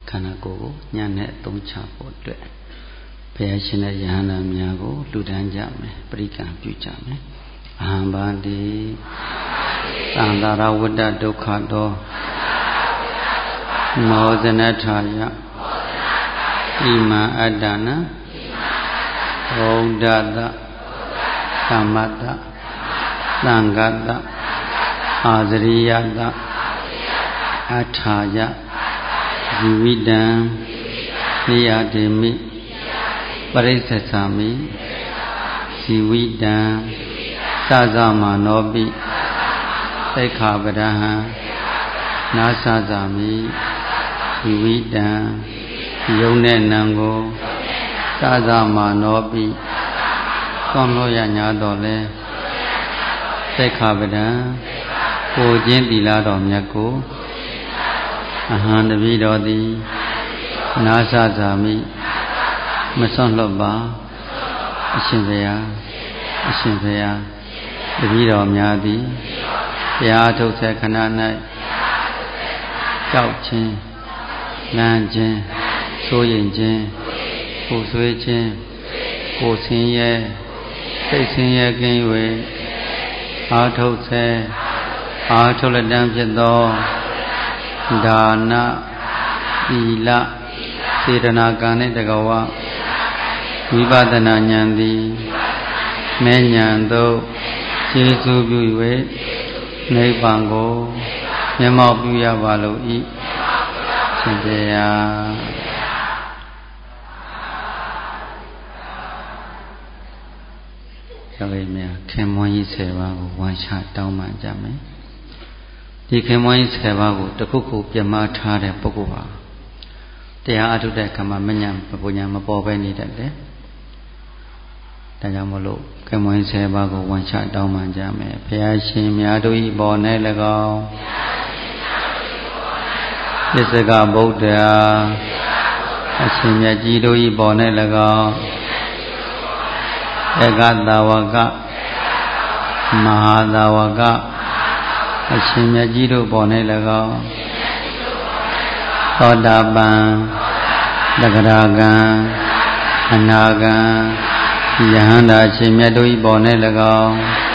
ခန္ဓာကိုယ်ကိုဉာဏ်နဲ့သုံးချဖို့အတွက်ဘုရားရှင်ရဲ့ယဟန္တာများကိုလူတန်းကြမယ်ပရိကံပြုကြမယ်အဟံဘာတိသံသာရဝတ္တဒုက္ခတောမောဇနထာယဣမံအတ္တနဘုဒ္ဓတသမတ္တသံဃတအာဇရိယတအထာယဇီဝိတံနိယတိမိပရိစ္ဆေသာမိဇီဝိတံသဇမာနောပိသိက္ခာပဒဟံနာသဇာမိဇီဝိတံယုံနဲ့နံကိုသဇမာနောပိသွန်လို့ရညာတော်လဲသိက္ခာပဒံကိုခြင်းတိလာတော်မြတ်ကိုအဟံတပိတော်သည်နာသဇာမိမစွန့်လွတ်ပါအရှင်ဘုရားအရှင်ဘုရားတပိတော်များသည်တရားထုတ်ဆဲခဏ၌ကြောက်ခြင်းလန့်ခြင်းစိုးရိမ်ခြင်းကိုယ်ဆွေးခြင်းကိုယ်ဆင်းရဲစိတ်ဆင်းရဲကင်း၍အာထုတ်ဆဲအာထုတ်လက်တန်းဖြစ်သောဒါနသီလစေတနာကံနှင့်တကဝဝိပဿနာဉာဏ်သည်မဲ့ဉာဏ်သို့ကျေစုပြု၍နိဗ္ဗာန်ကိုမျက်မှောက်ပြုရပါလို့ဤရှင်တရားယောဂီများခင်မွန်းကြီး10ပါးကိုဝန်ချတောင်းပန်ကြမယ်ဒီခင်မွန်းကြီး10ပါးကိုတစ်ခုခုပြမထားတဲ့ပုဂ္ဂိုလ်ဟာတရားအထုတဲ့ခါမှာမဉဏ်ပညာမပေါ်ပဲနေတတ်တယ်ဒါကြောင့်မလို့ခင်မွန်းကြီး10ပါးကိုဝန်ချတောင်းပန်ကြမယ်ဘုရားရှင်များတို့ဤပေါ်၌၎င်းပစ္စကဗုဒ္ဓအရှင်မြတ်ကြီးတို့ဤပေါ်၌၎င်းဧကသာဝကမဟာသာဝကအရှင်မြတ်ကြီးတို့ပေါ်၌၎င်းသောတာပန်တဂရကံအနာကံယဟန္တာရှင်မြတ်တို့ဤပေါ်၌၎င်း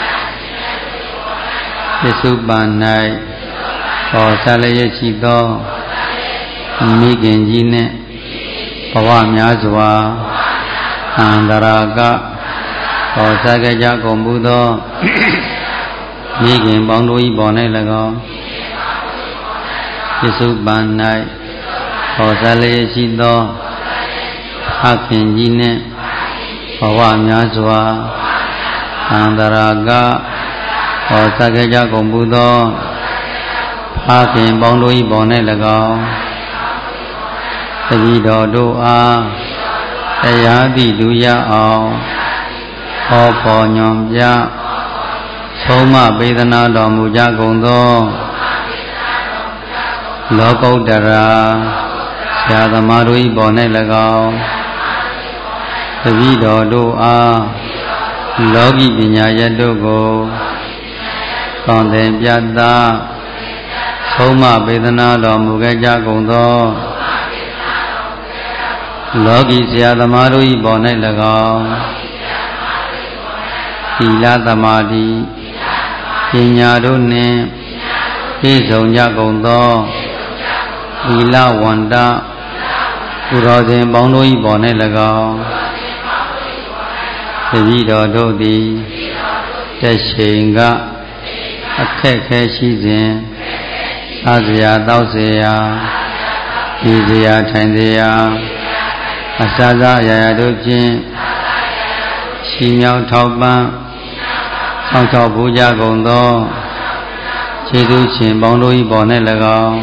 ပစ္စုပန်၌ဟောဆလျက်ရှိသောမိခင်ကြီးနှင့်ဘဝများစွာအန္တရာကဟောဆကြကြကုန်မှုသောမိခင်ပေါင်းတို့ဤပေါ်၌၎င်းပစ္စုပန်၌ဟောဆလျက်ရှိသောအခင်ကြီးနှင့်ဘဝများစွာအန္တရာကဟောဆကြကြကုန်မှုသောအခင်ပေါင်းတို့ဤပေါ်၌၎င်းတတိတော်တို့အားတရားသိလူရအောင်ဟောပေါ်ညွန်ပြဆုံးမပေဒနာတော်မူကြကုန်သောလောကုတ္တရာဆရာသမားတို့၏ပေါ်၌၎င်းတပည့်တော်တို့အားလောကီပညာရတို့ကိုကောင်းတဲ့ပြတ်သာဆုံးမပေဒနာတော်မူခဲ့ကြကုန်သောလောကီဆရာသမားတို့၏ပေါ်၌၎င်းသီလသမာဓိပညာတို့နှင့်ပြည့်စုံကြကုန်သောသီလဝန္တပုရောဇဉ်ပေါင်းတို့၏ပေါ်၌၎င်းတပည့်တော်တို့သည်တက်ရှိန်ကအခက်ခဲရှိစဉ်အစရာတောက်เสียဒီเสียထိုင်เสียအစစအရာရာတို့ဖြင့်ရှိမြောက်ထောက်ပံ့ဆောင်ချောက်ပူကြကုန်သောခြေသူရှင်ပေါင်းတို့၏ပေါ်၌၎င်း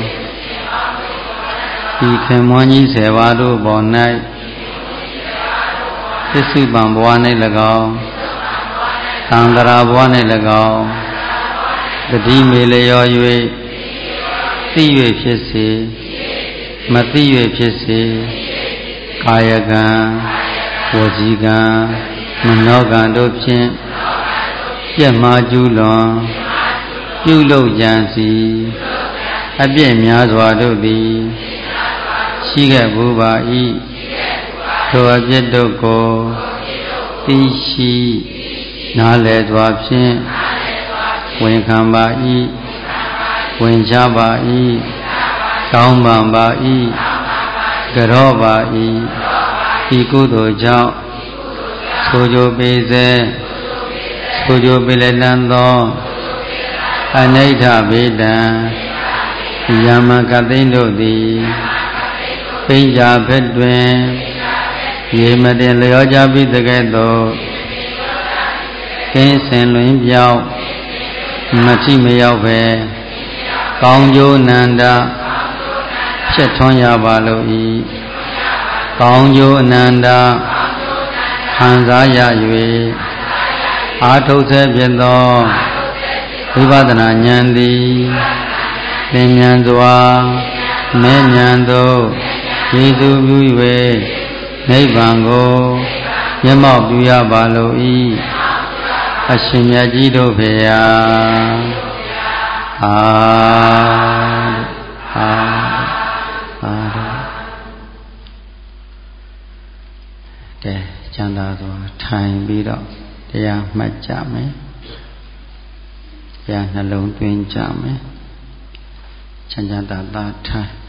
ဒီခင်မွန်းကြီး10ပါးတို့ပေါ်၌သစ္စုပန်ဘဝ၌၎င်းသံဃာဘဝ၌၎င်းတတိမေလျော၍သိ၍ဖြစ်စေမသိ၍ဖြစ်စေကာယကံဝစီကံမနောကံတို့ဖြင့်ပြည့်မှားကျူးလွန်ပြုလုပ်ကြံစီအပြည့်များစွာတို့သည်ရှိခဲ့ဘူးပါ၏ထိုအပြစ်တို့ကိုသိရှိနားလည်စွာဖြင့်ဝန်ခံပါ၏ဝင်ချပါ၏တောင်းပန်ပါ၏ကြော့ပါ၏ဤကုသိုလ်ကြောင့်ဆိုကြပေစေဆိုကြပေလက်လန်းသောအနိဋ္ဌဗေဒံယမကသိန်းတို့သည်ပိဉ္စာဘက်တွင်ရေမတင်လျောကြပြီးတကဲ့သို့ကင်းစင်လွင်ပြောင်းမထိမရောက်ပဲကောင်းကျိုးနန္ဒဖြစ်ထွန်းရပါလို့ဤကောင်းကျိုးအနန္တခံစားရ၍အာထုတ်ဆဲဖြစ်သောဝိပဿနာဉာဏ်သည်သင်ဉာဏ်စွာမဲဉာဏ်သို့ယေသူပြု၍နိဗ္ဗာန်ကိုမျက်မှောက်ပြုရပါလို့ဤအရှင်မြတ်ကြီးတို့ဖေယအာကဲကျမ်းသာစွာထိုင်ပြီးတော့တရားမှတ်ကြမယ်တရားနှလုံးသွင်းကြမယ်ချမ်းသာသာထိုင်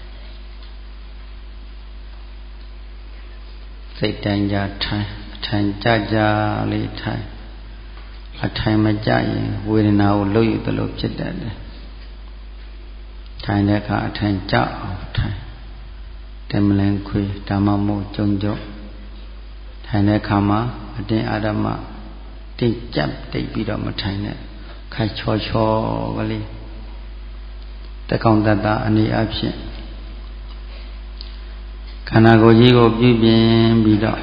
စိတ်တိုင်းကြထိုင်အထိုင်ကြကြလေးထိုင်အထိုင်မကြရင်ဝေဒနာကိုလှုပ်ယူသလိုဖြစ်တတ်တယ်ထိုင်တဲ့အခါအထိုင်ကြအောင်ထိုင်တမလင်ခွေဓမ္မမို့ကြုံကြထိုင်တဲ့အခါမှာအတင်းအာရမတိတ်ကြပ်တိတ်ပြီးတော့မထိုင်နဲ့ခိုက်ချောချောကလေးတကောင်တတအနေအဖြစ်ခန္ဓာကိုယ်ကြီးကိုပြုပြင်ပြီးတော့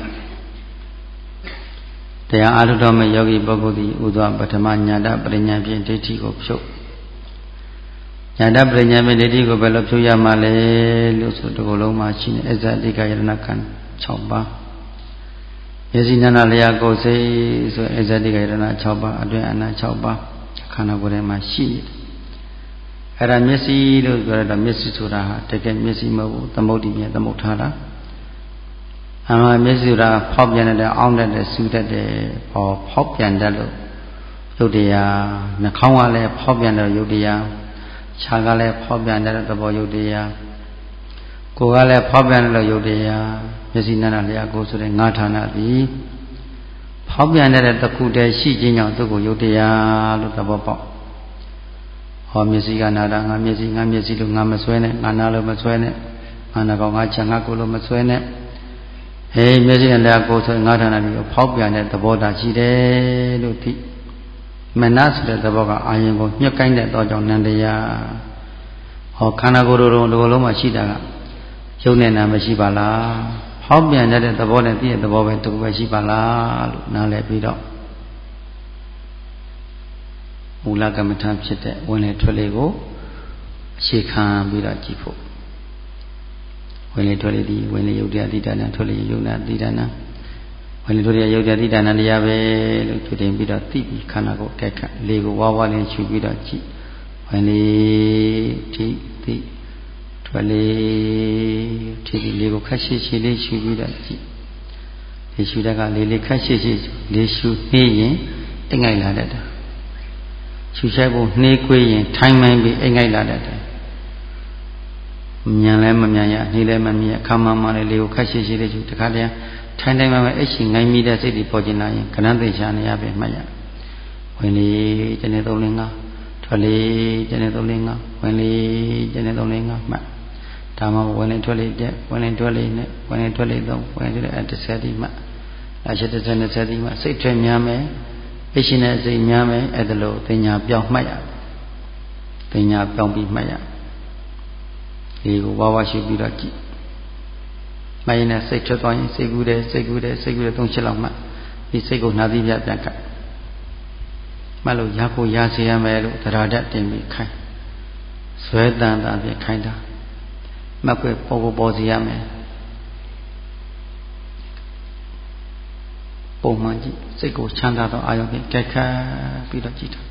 တရားအားထုတ်တော်မဲ့ယောဂီပုဂ္ဂိုလ်သည်ဥစွာပထမညာတပရိညာဖြင့်ဒိဋ္ဌိကိုဖြုတ်ညာတပရိညာဖြင့်ဒိဋ္ဌိကိုဘယ်လိုဖြုတ်ရမှာလဲလို့ဆိုဒီလိုလုံးမှာရှိနေအစ္ဆတိကယရဏခန္ဓာ6ပါးမျက်စိနာနာလျာကိုယ်စိတ်ဆိုအစ္ဆတိကယရဏ6ပါးအတွင်းအနတ်6ပါးခန္ဓာကိုယ်ထဲမှာရှိနေတယ်အဲ့ဒါမျက်စိလို့ပြောရတော့မျက်စိဆိုတာဟာတကယ်မျက်စိမဟုတ်ဘူးသမုဒ္ဒိမြင်သမုဋ္ဌာတာအမှန်မျက်စိဆိုတာဖောက်ပြန်တဲ့အောင်းတတ်တဲ့စူးတတ်တဲ့ဖောက်ပြန်တတ်လို့ယုတ်တရားနှာခေါင်းကလည်းဖောက်ပြန်တဲ့ယုတ်တရားခြားကလည်းဖောက်ပြန်တဲ့သဘောယုတ်တရားကိုယ်ကလည်းဖောက်ပြန်တဲ့ယုတ်တရားမျက်စိနာနာလျာကိုယ်ဆိုတဲ့ငါးဌာနသည်ဖောက်ပြန်တဲ့တစ်ခုတည်းရှိခြင်းကြောင့်သူ့ကိုယုတ်တရားလို့သဘောပေါက်ဟောမျက်စိကနာတာငါမျက်စိလို့ငါမဆွဲနဲ့ငါနာလို့မဆွဲနဲ့ငါနှာခေါင်းငါခြံငါကိုယ်လို့မဆွဲနဲ့ဟေးမျက်စိနဲ့လည်းကိုယ်ဆိုငါးဌာနတွေကိုဖောက်ပြန်တဲ့သဘောထားရှိတယ်လို့သိမနဆိုတဲ့သဘောကအာယုံကိုညှက်ကိုင်းတဲ့သောကြောင့်နန္တရားဟောခန္ဓာကိုယ်တို့ဒီလိုလုံးမှာရှိတာကယုံနဲ့နာမရှိပါလားဖောက်ပြန်တဲ့သဘောနဲ့သိတဲ့သဘောပဲတူပဲရှိပါလားလို့နားလည်ပြီးတော့မူလကမ္မထာဖြစ်တဲ့ဝင်လေထွက်လေကိုအခြေခံပြီးတော့ကြည့်ဖို့ဝင်လေထွက်လေဒီဝင်လေယုတ်တရားတိဒါနထွက်လေယုတ်နာတိဒါနဝင်လေထွက်လေယုတ်တရားတိဒါနတရားပဲလို့ကြွတင်ပြီးတော့သိပြီးခန္ဓာကိုယ်တက်ခတ်လေကိုဝါဝါလင်းရှုပြီးတော့ကြည့်ဝင်လေထိသိထွက်လေထိဒီလေကိုခက်ရှိရှိလေးရှုပြီးတော့ကြည့်ဒီရှုတဲ့ကလေခက်ရှိရှိလေးရှုနေရင်အိမ်ငိုက်လာတတ်တယ်ရှုရှိုက်ဖို့နှေးကွေးရင်ထိုင်မှန်ပြီးအိမ်ငိုက်လာတတ်တယ်မြန်လည်းမမြန်ရနှေးလည်းမမြန်ခါမှမှလည်းလေကိုခက်ရှိရှိလေးရှုတခါတည်းထိုင်တိုင်းမှာအိတ်ရှိငိုင်းမိတဲ့စိတ်တွေပေါ်ကျင်လာရင်ခဏသိချာနေရပဲမှတ်ရဝင်လေကျနေ3 5ထွက်လေကျနေ3 5ဝင်လေကျနေ3 5မှတ်ဒါမှဝင်လေထွက်လေတက်ဝင်လေထွက်လေနဲ့ဝင်လေထွက်လေ3ဝင်လေ30ဒီမှအချက်30 20ဒီမှစိတ်ထွက်များမယ်အိတ်ရှိတဲ့စိတ်များမယ်အဲ့ဒါလို့တင်ညာပြောင်းမှတ်ရတင်ညာပြောင်းပြီးမှတ်ရဒီကိုဝါဝါရှိပြီးတော့ကြည့်မှတ်ရင်စိတ်ထွက်သွားရင်စိတ်ကူးတယ်3 ချက်လောက်မှတ်ဒီစိတ်ကိုနှာသီးပြပြန်ကတ်မှတ်လို့ရကိုရစေရမယ်လို့တရားဓာတ်တင်ပြီးခိုင်းဇွဲတန်တာပြခိုင်းတာမှတ်ခွေပေါ်စီရမယ်ပုံမှန်ကြည့်စိတ်ကိုချမ်းသာသောအာရုံဖြင့်ကြိုက်ခတ်ပြီးတော့ကြည့်တာ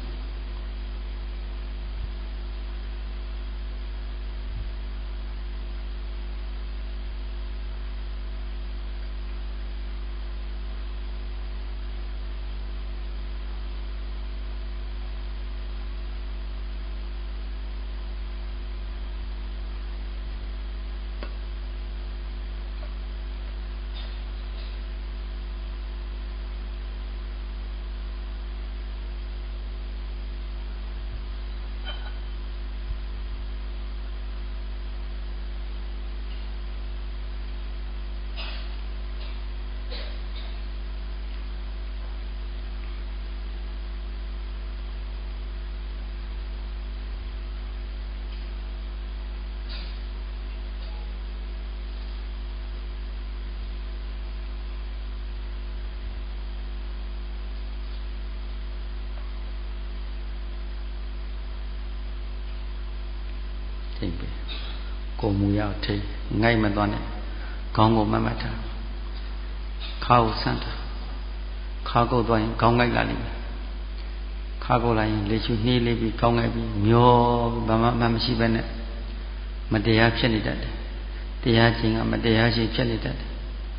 ချိန်ပဲကိုမူရထိတ်ငိုက်မသွားနဲ့ခေါင်းကိုမတ်မတ်ထားခါကိုဆန့်ထားခါကုတ်သွားရင်ခေါင်းငိုက်လာလိမ့်မယ်ခါကုတ်လာရင်လေချူနှေးလေးပြီးခေါင်းငိုက်ပြီးမျောဘာမှမရှိဘဲနဲ့မတရားဖြစ်နေတတ်တယ်တရားချင်းကမတရားချင်းဖြစ်နေတတ်တယ်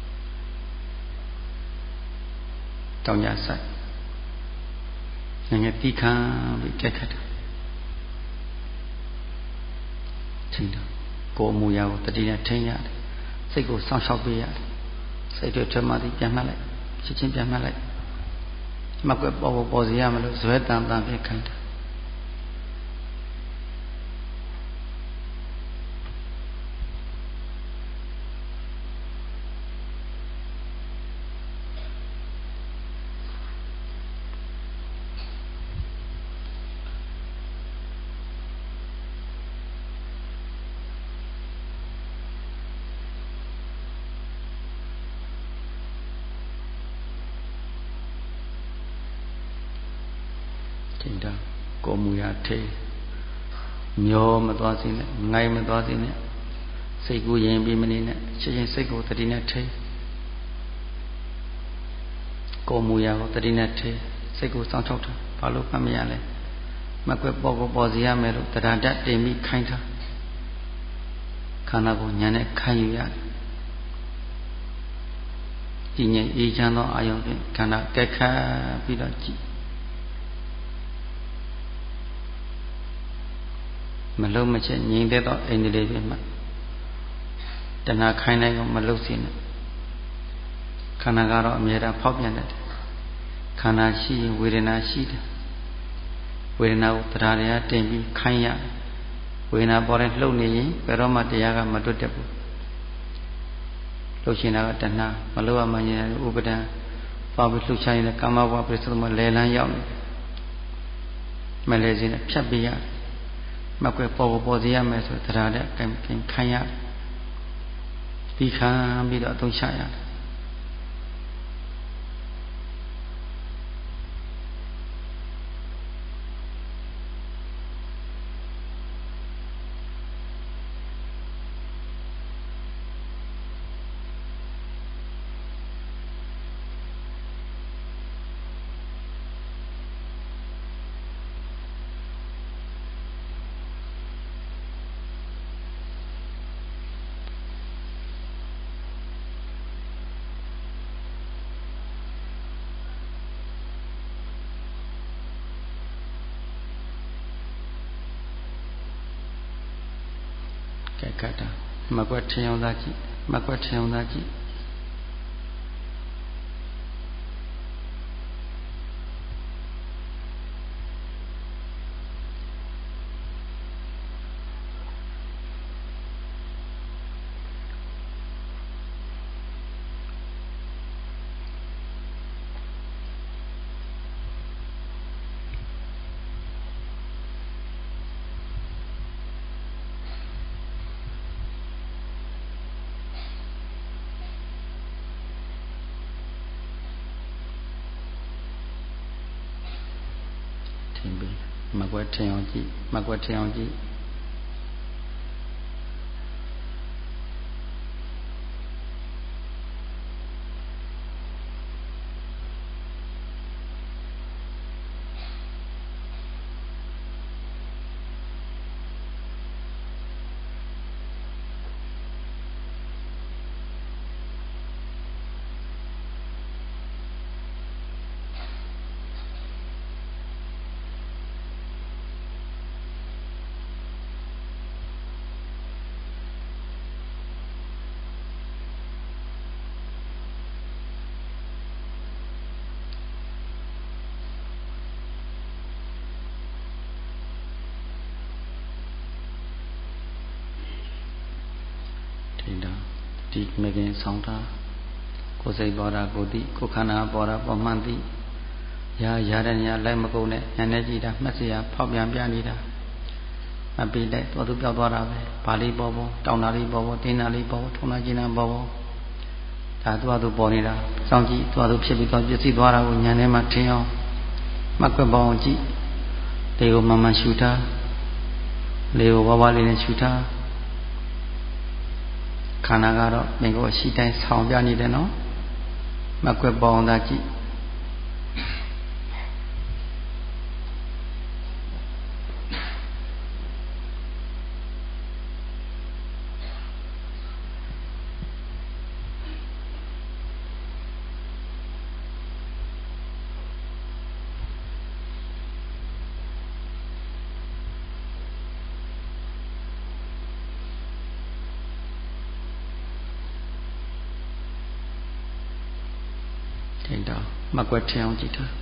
တောင်းရဆိုင်ငယ်တိခံပြီးကြက်ခတ်တာထိန်းတာကိုယ်အမူအရာကိုတတိနဲ့ထိန်းရတယ်စိတ်ကိုစောင့်ရှောက်ပေးရတယ်စိတ်တွေထွက်မှသည်ပြန်မှတ်လိုက်ချက်ချင်းပြန်မှတ်လိုက်မကွက်ပေါ်စီရမလို့ဇွဲတန်တန်ဖြစ်ခိုင်းတာကိုမူရထိတ်မျောမသွားစေနဲ့ငိုင်းမသွားစေနဲ့စိတ်ကိုရင်ပြီးမနေနဲ့ချက်ချင်းစိတ်ကိုတတိနဲ့ထိတ်ကိုမူရကိုတတိနဲ့ထိတ်စိတ်ကိုစောင့်ချောက်ထားဘာလို့မှတ်မရလဲမကွက်ပေါ်စီရမယ်လို့တရားတတ်တင်ပြီးခိုင်းထားခန္ဓာကိုဉာဏ်နဲ့ခံယူရတယ်ဒီငြိမ်အေးချမ်းသောအာယုံဖြင့်ခန္ဓာကက်ခတ်ပြီးတော့ကြည့်မလုံးမချက်ငြိမ်သက်သောအိန္ဒြေတွေမှာတဏှာခိုင်းတိုင်းကိုမလုံးစေနဲ့ခန္ဓာကတော့အမြဲတမ်းဖောက်ပြန်တတ်တယ်ခန္ဓာရှိရင်ဝေဒနာရှိတယ်ဝေဒနာကိုတရားတရားတင်ပြီးခိုင်းရဝေဒနာပေါ်တဲ့လှုပ်နေရင်ဘယ်တော့မှတရားကမတွတ်တတ်ဘူးလှုပ်ရှင်တာကတဏှာမလှုပ်ရမှဉာဏ်ဥပဒံသွားပြီးလှုပ်ရှားရင်ကာမဘဝပြစ္ဆုတ်မလဲလန်းရောက်နေတယ်မလဲစင်းနဲ့ဖြတ်ပေးရတယ်မကွယ်ပေါ်စီရမယ်ဆိုတရားတဲ့ခိုင်းရဒီခံပြီးတော့အသုံးချရတယ်ကတ်တာမကွက်ထင်အောင်သာကြည့်မကွက်ထင်အောင်သာကြည့်မကွက်ထင်အောင်ကြည့်မကွက်ထင်အောင်ကြည့်ဒီမကင်ဆောင်တာကိုယ်စိတ်ပေါ်တာကိုသိကိုယ်ခန္ဓာပေါ်တာပေါ်မှန်သိရတဲ့နေရာလိုက်မကုန်နဲ့ဉာဏ်နဲ့ကြည့်တာမှတ်စရာဖောက်ပြန်ပြနေတာအပိလိုက်တော်သူပြောက်သွားတာပဲဘာလေးပေါ်တောင်းတာလေးပေါ်တင်းတာလေးပေါ်ထုံတာကျင်းတာပေါ်ဒါသူပေါ်နေတာစောင့်ကြည့်သူဖြစ်ပြီးတော့ပြည့်စည်သွားတာကိုဉာဏ်ထဲမှာထင်အောင်မှတ်ကွက်ပေါအောင်ကြည့်ဒီကိုမှန်မှန်ရှုထားလေးကိုဝါးဝါးလေးနဲ့ရှုထားခန္ဓာကတော့မင်းကိုရှိတိုင်းဆောင်ပြနေတယ်နော်မကွက်ပေါအောင်သာကြည့်မကွက်ထအောင်ကြည့်တာ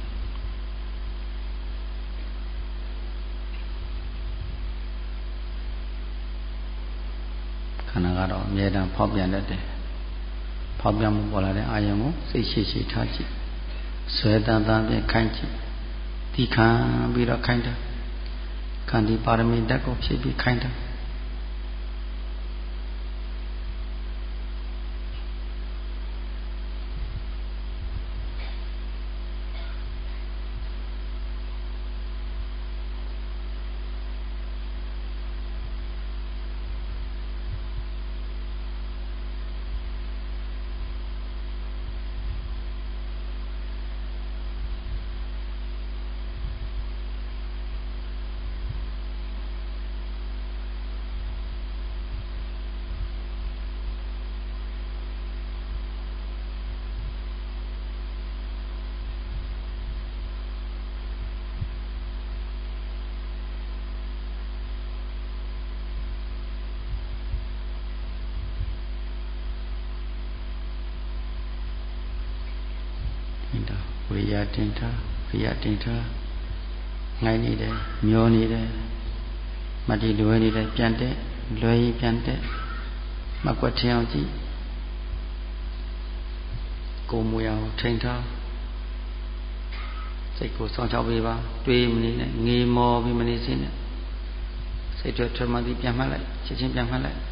ခန္ဓာကတော့အမြဲတမ်းဖောက်ပြန်တတ်တယ်ဖောက်ပြန်မှုပေါ်လာတဲ့အာယုံကိုစိတ်ရှိရှိထားကြည့်ဆွဲတန်တန်ဖြင့်ခိုင်းကြည့်ဒီခံပြီးတော့ခိုင်းတာခန္တီပါရမီဓာတ်ကိုဖြည့်ပြီးခိုင်းတာဝိရိယတင်ထားဝိရိယတင်ထားငိုင်းနေတယ်မျောနေတယ်မတည်လွယ်နေတယ်ပြန်တဲ့လွယ်ရင်ပြန်တဲ့မကွက်ထင်းအောင်ကြည့်ကိုယ်မူရအောင်ထိန်ထားစိတ်ကိုစောင့်ချောက်ပေးပါတွေးမနေနဲ့ငေမောပြီးမနေစေနဲ့စိတ်ထွက်မှပြီးပြန်မှတ်လိုက်ချက်ချင်းပြန်မှတ်လိုက်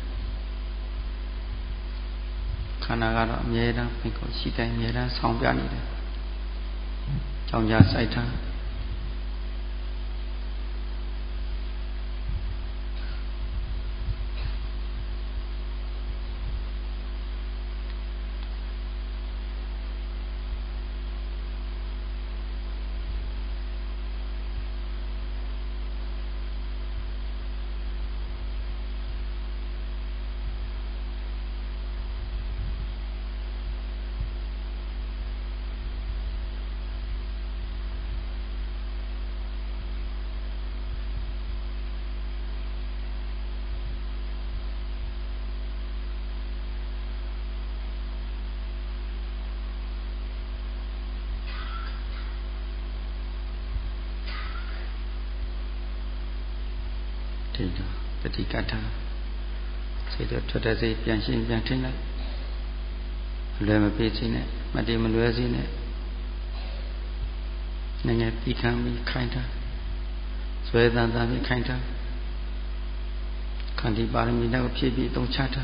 ခန္ဓာကတော့အမြဲတမ်းဖိတ်ကိုရှိတိုင်းအမြဲတမ်းဆောင်းပြနေတယ်ကြောင့်ကြစိုက်ထားထိတာတတိကထာစိတ်ထွက်တဲ့စိတ်ပြန်ရှင်းပြန်ထိလိုက်လွယ်မပြေးခြင်းနဲ့မတည်မလွယ်ခြင်းနဲ့နည်းနည်းပြီးခံပြီးခိုင်းတာဆွဲတန်တန်ပြီးခိုင်းတာခန္တီပါရမီတွေကိုဖြည့်ပြီးသုံးချတာ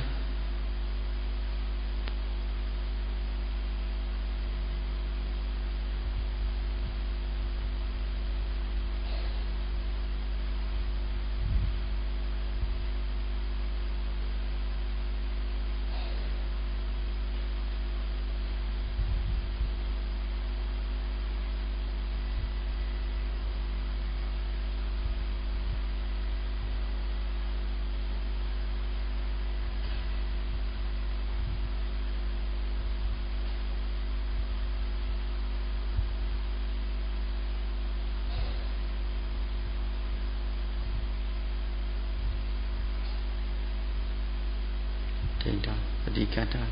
ထိတာတတိကထာ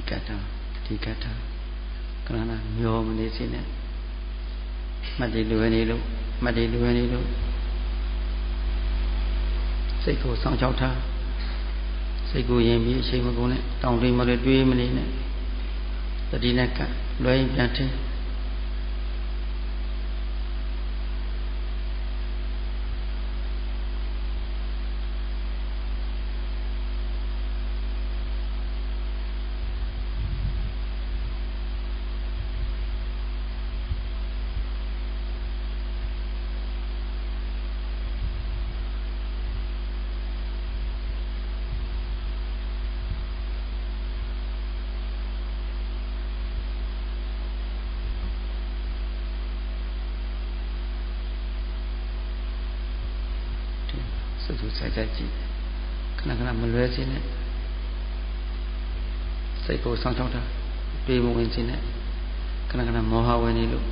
ကတ္တတိကတ္တခဏမျောမနေစေနဲ့မှတ်တည်လွယ်နေလို့မှတ်တည်လွယ်နေလို့စိတ်ကိုစောင့်ရှောက်ထားစိတ်ကိုရင်ပြီးအချိန်မကုန်နဲ့တောင်းတမလို့တွေးမနေနဲ့တတိနဲ့ကလွယ်ရင်ပြန်ထင်းစိုက်ကြည့်ခဏခဏမလွဲစေနဲ့စိတ်ကိုစောင့်ရှောက်တာတွေးမဝင်စေနဲ့ခဏခဏမောဟဝင်နေလို့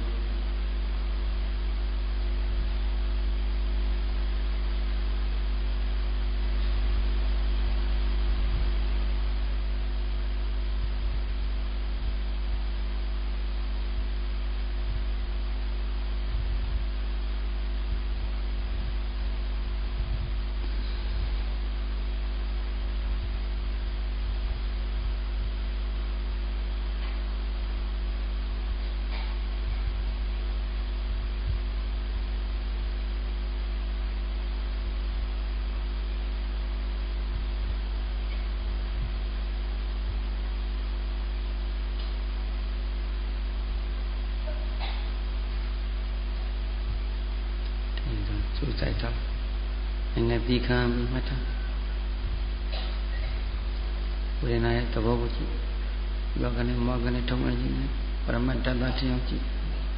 စူးစိုက်တော့နည်းနည်းပြီးခံပြီးမှတ်ထားဝေဒနာရဲ့သဘောကိုကြည့်ယောဂနဲ့မောဂနဲ့ထုံးနေကြည့်ပရမတ္တသထင်အောင်ကြည့်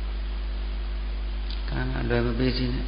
ကာအလွယ်မပေးစီနဲ့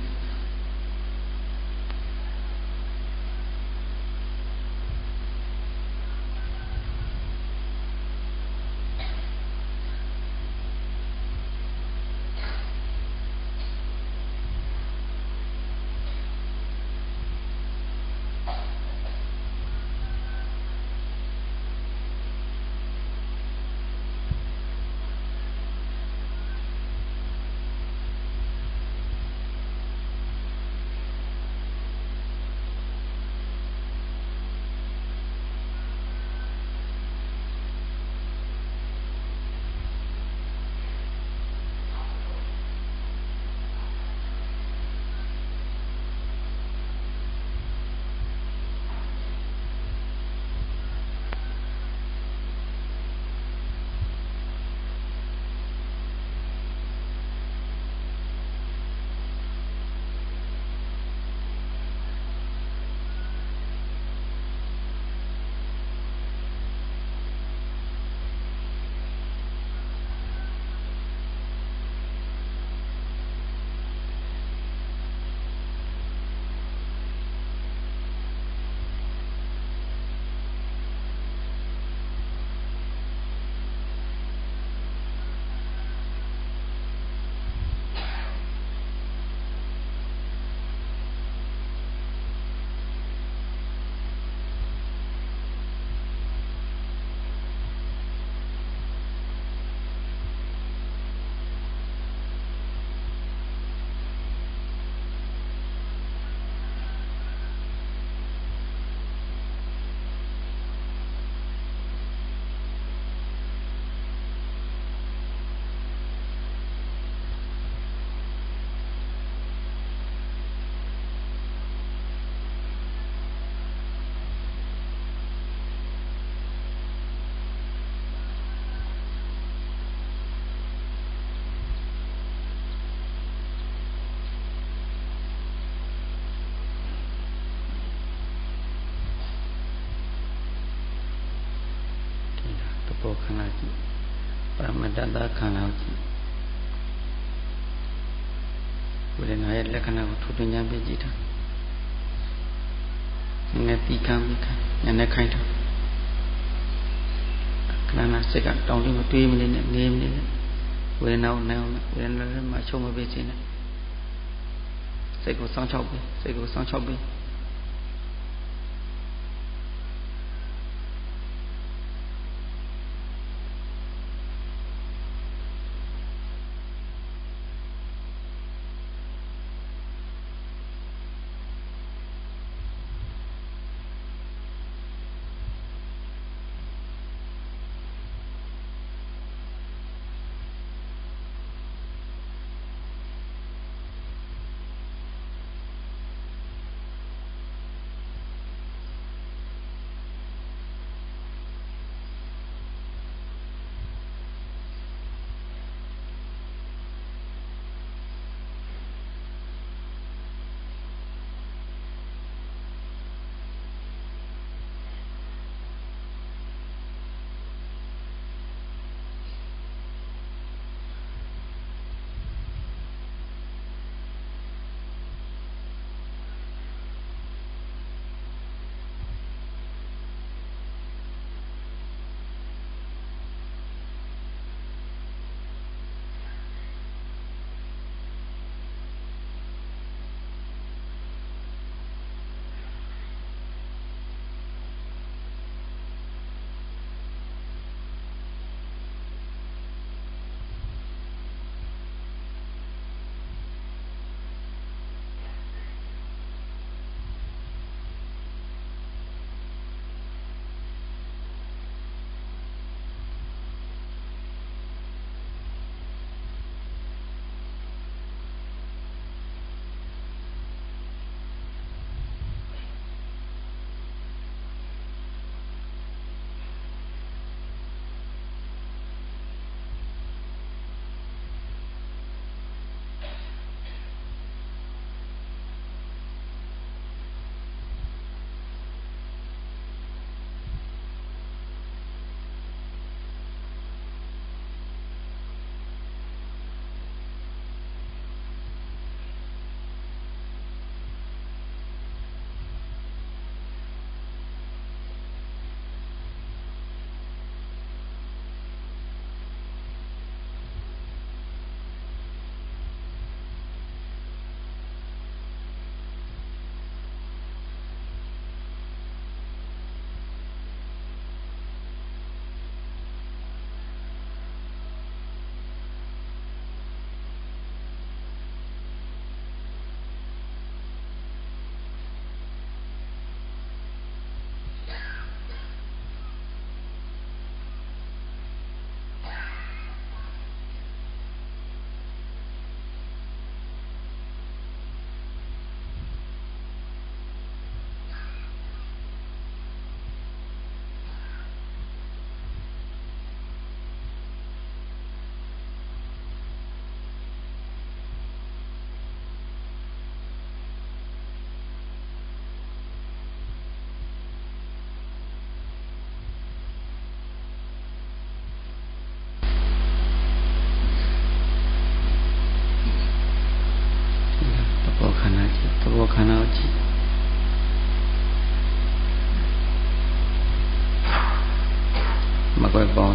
ပေါ်ခန္ဓာကြည့်ပရမတ္တသခန္ဓာကိုကြည့်ဝေဒနာရဲ့လက္ခဏာကိုထူးထူးခြားခြားပြကြည့်တာနည်းနည်းပြီးခံနည်းနည်းခိုင်းတာခဏစိတ်ကတောင်းတမတွေးမနေနဲ့နေမနေနဲ့ဝေဒနာကိုနိုင်အောင်ဝေဒနာလည်းမှချုံမပေးခြင်းနဲ့စိတ်ကိုစောင့်ချောက်ပြီးစိတ်ကိုစောင့်ချောက်ပြီး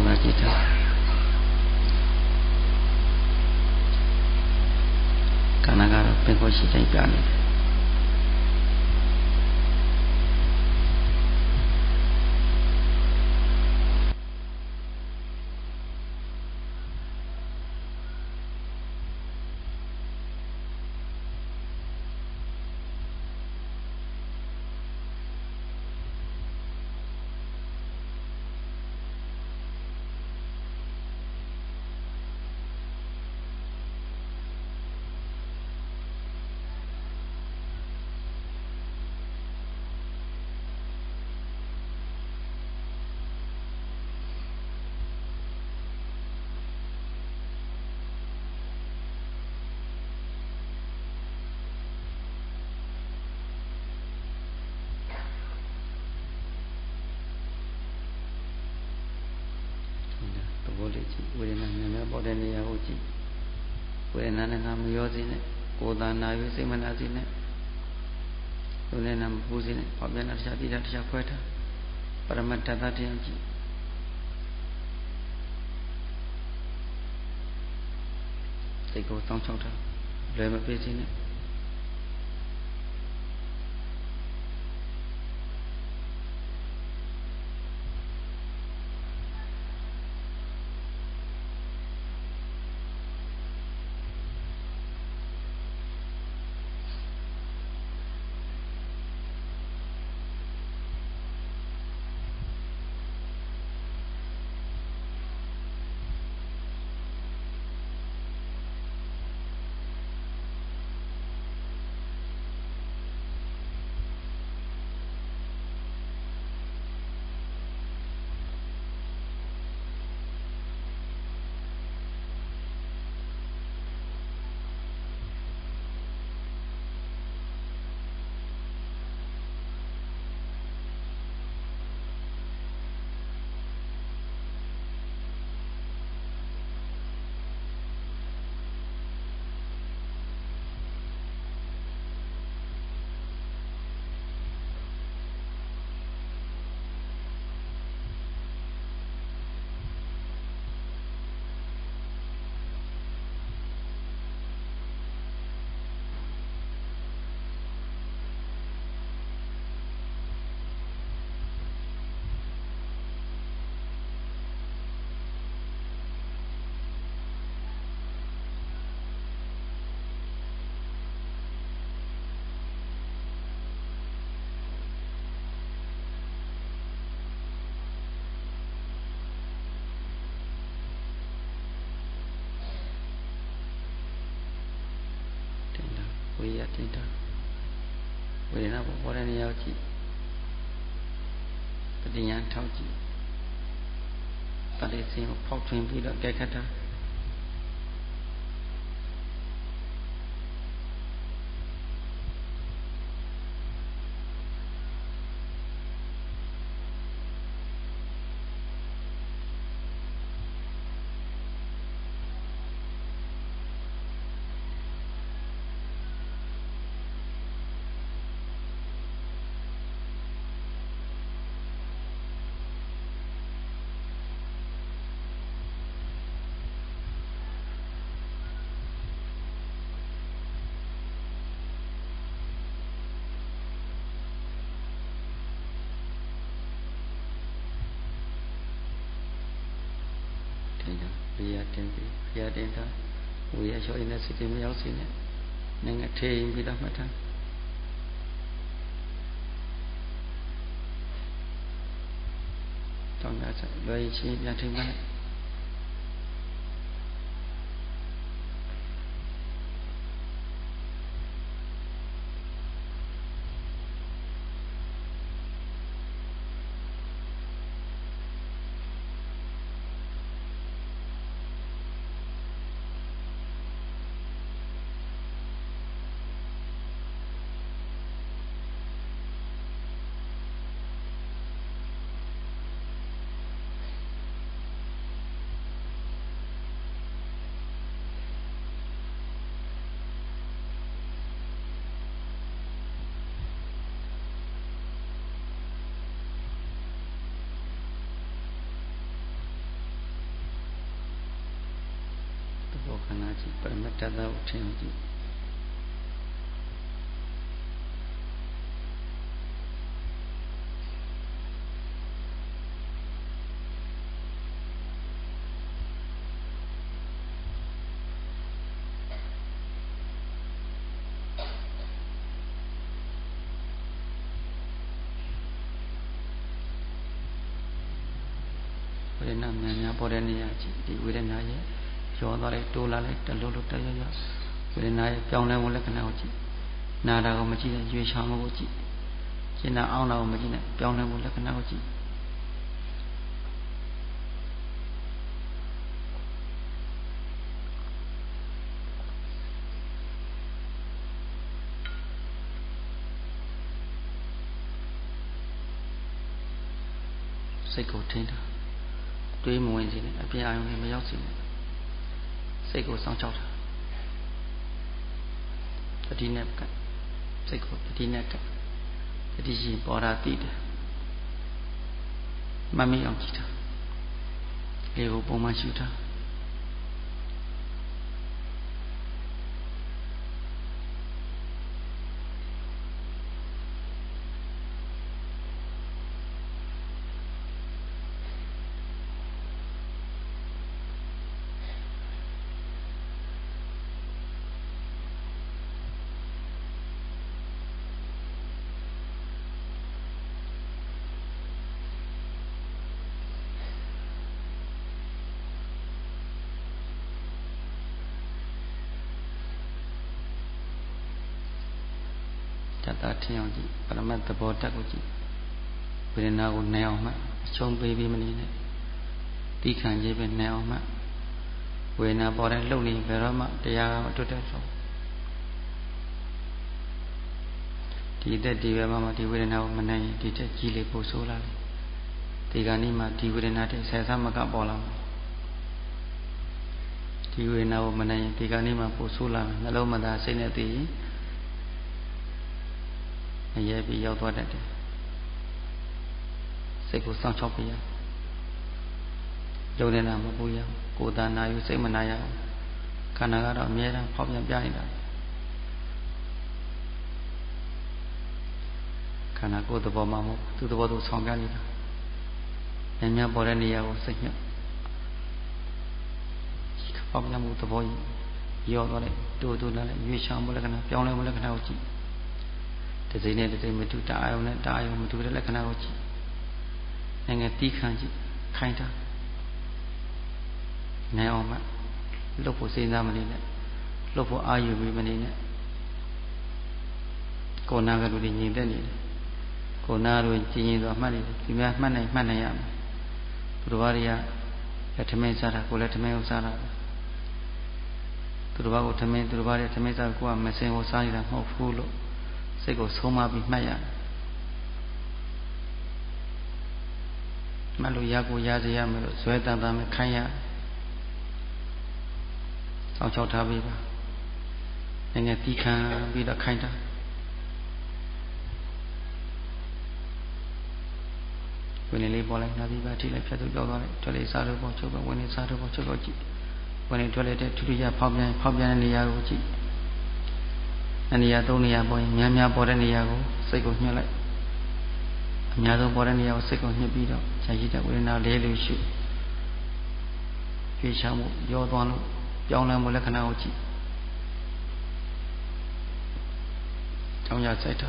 မှာကြည့်ထားခန္ဓာကတော့ပင်ကိုယ်ရှိတိုင်းပြနေတယ်ဘောလေးကြည့်ဝေဒနာများများပေါ်တဲ့နေရာကိုကြည့်ဝေဒနာနဲ့ငါမရောစေနဲ့ကိုယ်သာနာ၍စိတ်မနာစေနဲ့လူနဲ့နာမပူစေနဲ့ဘာပြန်လာတရားတိတာတရားခွဲထားပရမတ္ထသတရားကြည့်စိတ်ကိုတောင်းချောက်ထားလွယ်မပေးစေနဲ့ဝေယတင်တာဝေဒနာပေါ်တဲ့နေရာကိုကြည့်ပဋိညာဉ်ထောက်ကြည့်ပဋိစင်ကိုဖောက်ထွင်းပြီးတော့ကြိုက်ခတ်တာဝေယတင်ပြီးဝေယတင်တာဝေယလျှော်ရင်လည်းစိတ်တွေမရောက်စေနဲ့နိုင်ငံထေရင်ပြီးတော့မှတ်ထားတောင်းတာဆက်လွယ်ချင်းပြန်ထိမှတ်ဘောခန္ဓာကြည့်ပရမတ္တသကိုထင်ကြည့်ဝေဒနာများပေါ်တဲ့နေရာကြည့်ဒီဝေဒနာရဲ့ကျော်သွားလိုက်တိုးလာလိုက်တလုံးလုံးတက်ရရဝေဒနာရဲ့ပြောင်းလဲမှုလက္ခဏာကိုကြည့်နာတာကိုမကြည့်နဲ့ရွေးချောင်းမှုကိုကြည့်ကျင်နာအောင်တာကိုမကြည့်နဲ့ပြောင်းလဲမှုလက္ခဏာကိုကြည့်စိတ်ကိုထိန်းတာတွေးမဝင်စေနဲ့အပြင်အာရုံနဲ့မရောက်စေနဲ့စိတ်ကိုစောင့်ကြောက်တာတတိနဲ့ကစိတ်ကိုတတိနဲ့ကတတိရှိပေါ်တာသိတယ်မမေ့အောင်ကြည့်တာလေကိုပုံမှန်ရှုတာတတ်တာထင်အောင်ကြည့်ပရမတ်သဘောတက်ကိုကြည့်ဝေဒနာကိုနိုင်အောင်မှအချုံပေးပြီးမနေနဲ့တိခံခြင်းပဲနိုင်အောင်မှဝေဒနာပေါ်တဲ့လှုပ်နေဘယ်တော့မှတရားမတွတ်တဲ့ဆုံးဒီတက်ဒီပဲမှဒီဝေဒနာကိုမနိုင်ရင်ဒီတက်ကြီးလေးပို့ဆိုးလာတယ်ဒီကနေ့မှဒီဝေဒနာတဲ့ဆယ်ဆမကပေါ်လာမယ်ဒီဝေဒနာကိုမနိုင်ရင်ဒီကနေ့မှပို့ဆိုးလာမယ်နှလုံးမသားစိတ်နဲ့သိရင်အရေးပြီးရောက်သွားတတ်တယ်စိတ်ကိုစောင့်ချောက်ပြရယုံနေတာမပူရကိုယ်တဏ္ဍာယူစိတ်မနာရခန္ဓာကတော့အမြဲတမ်းဖောက်ပြန်ပြနေတာခန္ဓာကိုယ်သဘောမှမဟုတ်သူ့သဘောသူဆောင်ပြနေတာဉာဏ်များပေါ်တဲ့နေရာကိုစိတ်ညှပ်ဖောက်ပြန်မှုသဘောကြီးရောသွားလိုက်တူလာလိုက်ရွေးချောင်းမှုလက္ခဏာပြောင်းလဲမှုလက္ခဏာကိုကြည့်တစိမ့်နဲ့တစိမ့်မတူတအာယုံနဲ့တအာယုံမတူတဲ့လက္ခဏာကိုကြည့်နိုင်ငံတီးခံကြည့်ခိုင်းတာနိုင်အောင်မှလှုပ်ဖို့စဉ်းစားမနေနဲ့လှုပ်ဖို့အာရုံပြီးမနေနဲ့ကိုယ်နာကလူတွေညီတဲ့နေတယ်ကိုယ်နာတို့ကျင်ရင်တော့မှတ်နေတယ်ဒီများမှတ်နိုင်ရမယ်သူတို့ဘာတွေကလက်ထမင်းစားတာကိုယ်လက်ထမင်းကိုစားတာသူတို့ဘာကိုထမင်းသူတို့ဘာတွေထမင်းစားကိုယ်ကမစင်ကိုစားနေတာမဟုတ်ဘူးလို့စိတ်ကိုဆုံးမပြီးမှတ်ရတယ်မှတ်လို့ရကိုရစေရမယ်လို့ဇွဲတန်တန်နဲ့ခိုင်းရအောင်ချောက်ထားပြီးပါငယ်တီးခံပြီးတော့ခိုင်းတာဝင်နေလေးပေါ်လိုက်နာပြီးပါထိလိုက်ဖြတ်သူကြောက်သွားလိုက်ထွက်လေးစားလို့ပေါ့ချုပ်တော့ဝင်နေစားတော့ပေါ့ချုပ်တော့ကြည့်ဝင်နေထွက်လိုက်တဲ့ထူးထူးရဖောက်ပြန်တဲ့နေရာကိုကြည့်နေရာ၃နေရာပေါ်ရင်များပေါ်တဲ့နေရာကိုစိတ်ကိုညှို့လိုက်အများဆုံးပေါ်တဲ့နေရာကိုစိတ်ကိုညှိပြီးတော့ဇာတိတဝေဒနာလေးလေးရှုပြေချောင်းမှုရောသွားလို့ပြောင်းလဲမှုလက္ခဏာကိုကြည့်ကြောင်းရစိုက်တာ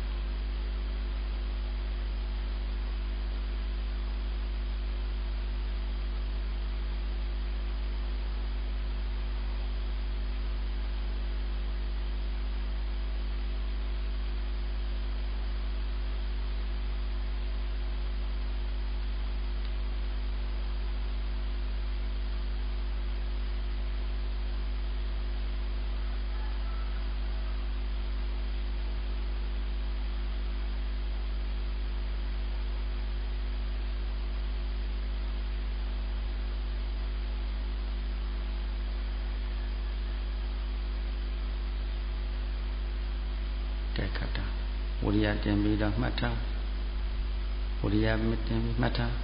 တဲ့ခတ်တာဝိရိယတင်ပြီးတော့မှတ်ထားဝိရိယမတင်ပြီးမှတ်ထား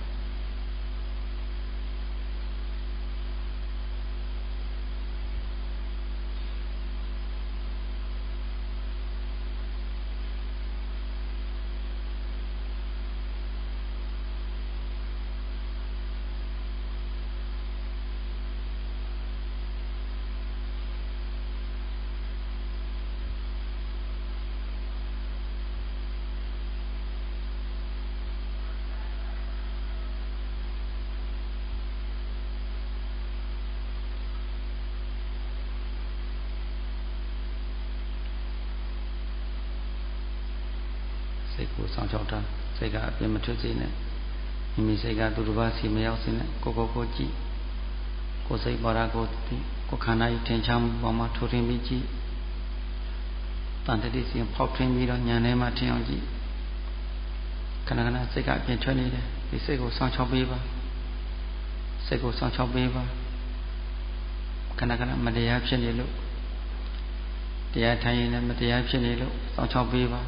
ကိုဆောင်ချောက်တာစိတ်ကအပြင်းမထွက်စေနဲ့မိမိစိတ်ကသူတစ်ပါးစီမရောက်စေနဲ့ကိုကြည့်ကိုစိတ်ပေါ်တာကိုသိကိုခန္ဓာကြီးထင်ရှားမှုပေါ်မှာထိုးထင်းပြီးကြည့်တန်တတိစီဖောက်ထွင်းပြီးတော့ဉာဏ်ထဲမှာထင်အောင်ကြည့်ခဏစိတ်ကအပြင်းထွက်နေတယ်ဒီစိတ်ကိုဆောင်ချောက်ပေးပါစိတ်ကိုဆောင်ချောက်ပေးပါခဏမတရားဖြစ်နေလို့တရားထိုင်ရင်လည်းမတရားဖြစ်နေလို့ဆောင်ချောက်ပေးပါ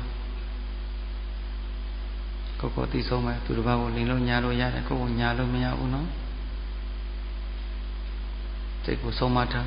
ကိုသိဆုံးမယ်သူတစ်ပါးကိုလိန်လို့ညာလို့ရတယ်ကိုညာလို့မရဘူးနော်စိတ်ကိုဆုံးမထား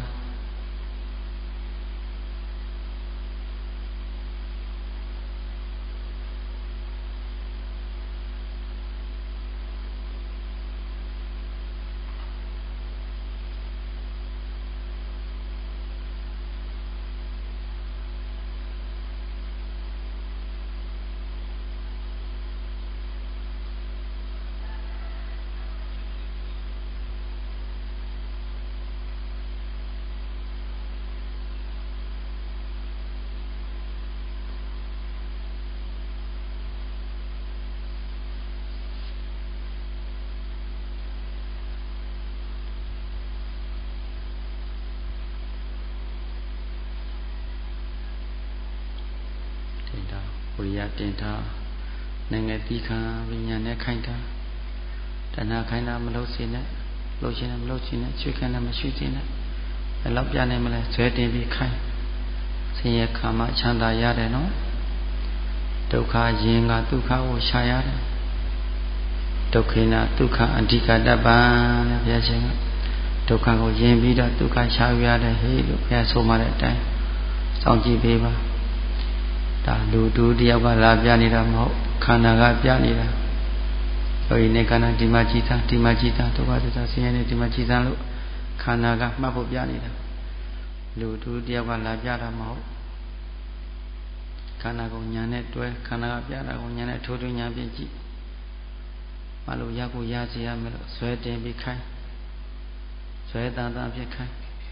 ဝိရိယတင်ထားနိုင်ငံတိခံဝိညာဉ်နဲ့ခိုင်းတာတဏှာခိုင်းတာမလုပ်စေနဲ့လှုပ်ရှင်နဲ့မလှုပ်ရှင်နဲ့ချွေးခိုင်းတာမရှိစေနဲ့ဘယ်တော့ပြနိုင်မလဲဇွဲတင်ပြီးခိုင်းဆင်းရဲခံမှချမ်းသာရတယ်နော်ဒုက္ခရင်ကဒုက္ခကိုရှာရတယ်ဒုက္ခိနာဒုက္ခအဓိကတပ္ပံတဲ့ဘုရားရှင်ကဒုက္ခကိုရင်ပြီးတော့ဒုက္ခရှာရတယ်ဟေ့လို့ဘုရားဆိုမှတဲ့အတိုင်းစောင့်ကြည့်ပေးပါဒါလူတူတယောက်ကလာပြနေတာမဟုတ်ခန္ဓာကပြနေတာယောဂီနဲ့ခန္ဓာဒီမှာကြည်သားဒုက္ခသစ္စာဆင်းရဲနဲ့ဒီမှာကြည်သားလို့ခန္ဓာကမှတ်ဖို့ပြနေတာလူတူတယောက်ကလာပြတာမဟုတ်ခန္ဓာကိုညာနဲ့တွဲခန္ဓာကပြတာကိုညာနဲ့ထိုးထွင်းညာဖြင့်ကြည့်မလို့ရကိုရစီရမယ်လို့ဇွဲတင်ပြီးခိုင်းဇွဲတန်ဖြစ်ခိုင်း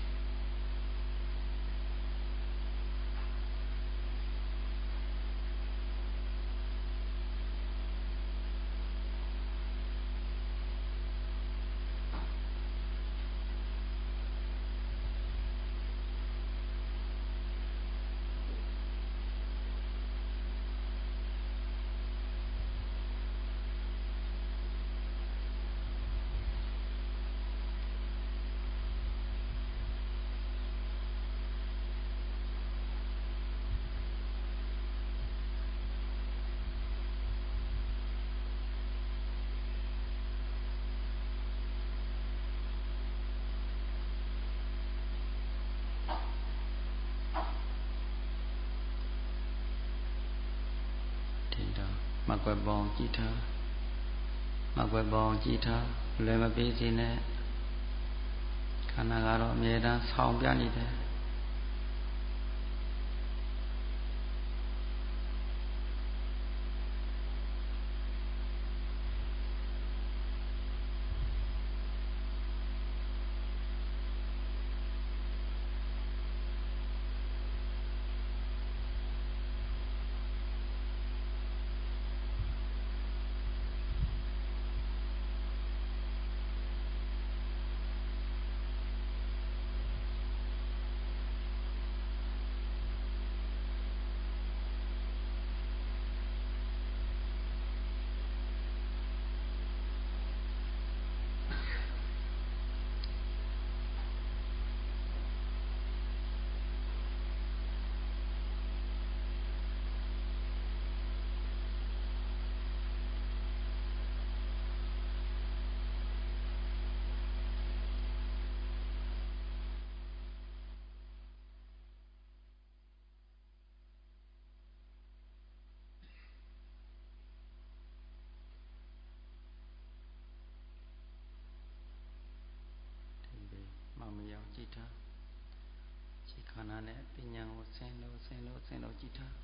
မကွယ်ပေါင်းကြည်ထားလည်းမပေးစေနဲ့ခန္ဓာကတော့အမြဲတမ်းဆောင်းပြနေတယ်မရောက်ကြည်ထားခြေခန္ဓာနဲ့ပညာကိုဆင်းလို့ကြည်ထား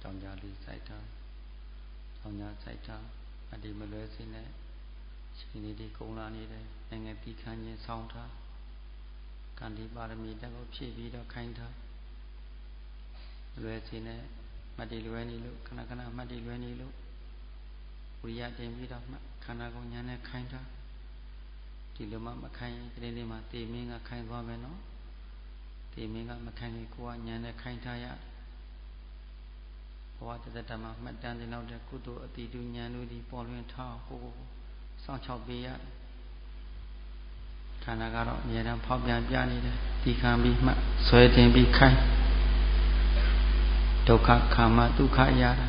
ကြောင်ကြားလေးစိုက်ထားကြောင်ကြားစိုက်ထားအဒီမလွဲစင်းနဲ့ရှင်နေဒီကုံလာနေတယ်နိုင်ငံတီးခမ်းခြင်းဆောင်းထားကံဒီပါရမီတက်ကိုဖြည့်ပြီးတော့ခိုင်းထားလွယ်စင်းနဲ့မတ်တီလွယ်နေလို့ခဏခဏမတ်တီလွယ်နေလို့ဝိရိယတင်ပြီးတော့ခန္ဓာကိုယ်ညာနဲ့ခိုင်းထားဒီလိုမှမခိုင်းရင်ဒီနေ့မှတေမင်းကခိုင်းသွားမယ်နော်တေမင်းကမခိုင်းရင်ကိုကညာနဲ့ခိုင်းထားရဘဝတသက်တမှာမှတ်တမ်းတင်တော့တဲ့ကုသိုလ်အတိတုဉာဏ်တို့ဒီပေါ်လွင်ထားကိုစောင့်ချောက်ပေးရခန္ဓာကတော့အမြဲတမ်းဖောက်ပြန်ပြနေတယ်ဒီခံပြီးမှဆွဲတင်ပြီးခိုင်းဒုက္ခခါမဒုက္ခရတာ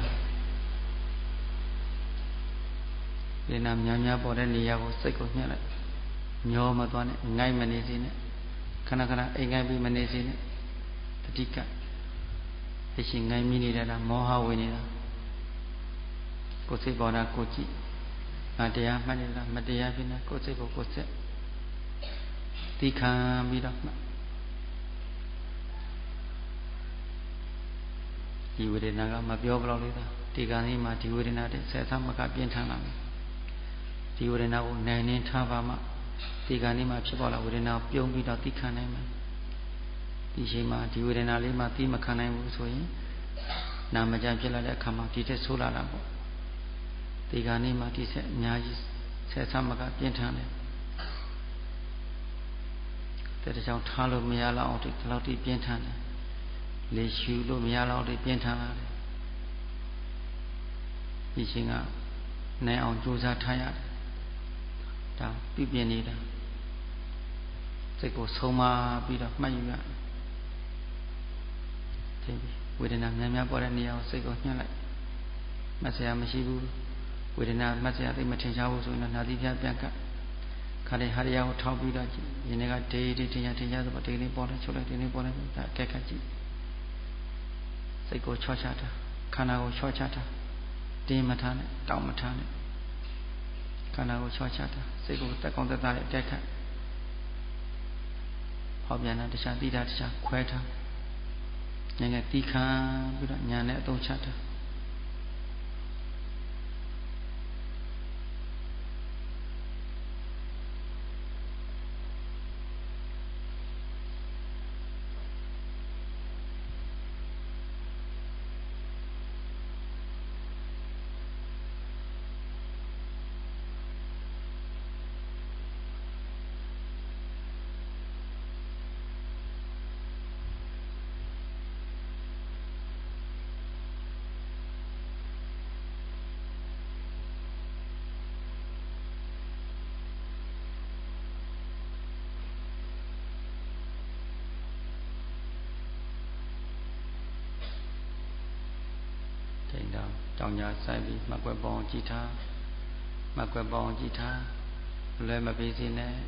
ဒီနာများများပေါ်တဲ့နေရာကိုစိတ်ကိုညှက်လိုက်မျောမသွားနဲ့ငိုက်မနေစေနဲ့ခဏခဏအိမ်ငိုက်ပြီးမနေစေနဲ့တတိကအရှင်ငိုင်းမိနေတာလားမောဟဝင်နေတာကိုယ်စိတ်ပေါ်တာကိုကြည့်ငါတရားမှတ်နေတာမတရားဖြစ်နေကိုယ်စိတ်ကိုကိုယ်ဆက်သိခံပြီးတော့မှဒီဝေဒနာကမပြောဘလို့လေးသာဒီကံလေးမှာဒီဝေဒနာတဲ့ဆက်သမကပြင်းထန်လာမယ်ဒီဝေဒနာကိုနိုင်နေထားပါမှဒီကံလေးမှာဖြစ်ပေါ်လာဝေဒနာပြုံးပြီးတော့သိခံနိုင်မယ်ဒီချိန်မှာဒီဝေဒနာလေးမှာသိမခံနိုင်ဘူးဆိုရင်နာမကျဖြစ်လာတဲ့အခါမှာဒီထက်ဆိုးလာတာပေါ့ဒီကနေ့မှာဒီဆက်အများကြီးဆက်သမကပြင်းထန်တယ်တဲ့ကြောင့်ထားလို့မရလောက်အောင်ဒီလောက်ထိပြင်းထန်တယ်လေရှူလို့မရလောက်ထိပြင်းထန်လာတယ်ဒီချိန်ကနိုင်အောင်ကြိုးစားထားရတယ်ဒါပြပြနေတာစိတ်ကိုဆုံးမပြီးတော့မှတ်ယူရတယ်သိပြီဝေဒနာများများပေါ်တဲ့နေရာကိုစိတ်ကိုညှက်လိုက်မှတ်စရာမရှိဘူးဝေဒနာမှတ်စရာသိမထင်ရှားဘူးဆိုရင်တော့နာသီပြပြန်ကပ်ခါလေးဟာရယာကိုထောက်ပြီးတော့ကြည့်ယင်းကဒေးထင်ရှားဆိုတော့ဒေးလေးပေါ်လိုက်ချုပ်လိုက်ဒေးလေးပေါ်လိုက်ဒါကဲခတ်ကြည့်စိတ်ကိုချော့ချတာခန္ဓာကိုချော့ချတာတင်းမထားနဲ့တောင်းမထားနဲ့ခန္ဓာကိုချော့ချတာစိတ်ကိုတက်ကောင်းတက်သားနဲ့တက်ခတ်ဟောပြန်တာတခြားတိတာတခြားခွဲထားဉာဏ်နဲ့တီးခံပြီးတော့ဉာဏ်နဲ့အသုံးချတာကြောင်ညာဆိုင်ပြီးမှတ်ကွက်ပေါင်းကြည့်ထားမှတ်ကွက်ပေါင်းကြည့်ထားလွယ်မပေးစေနဲ့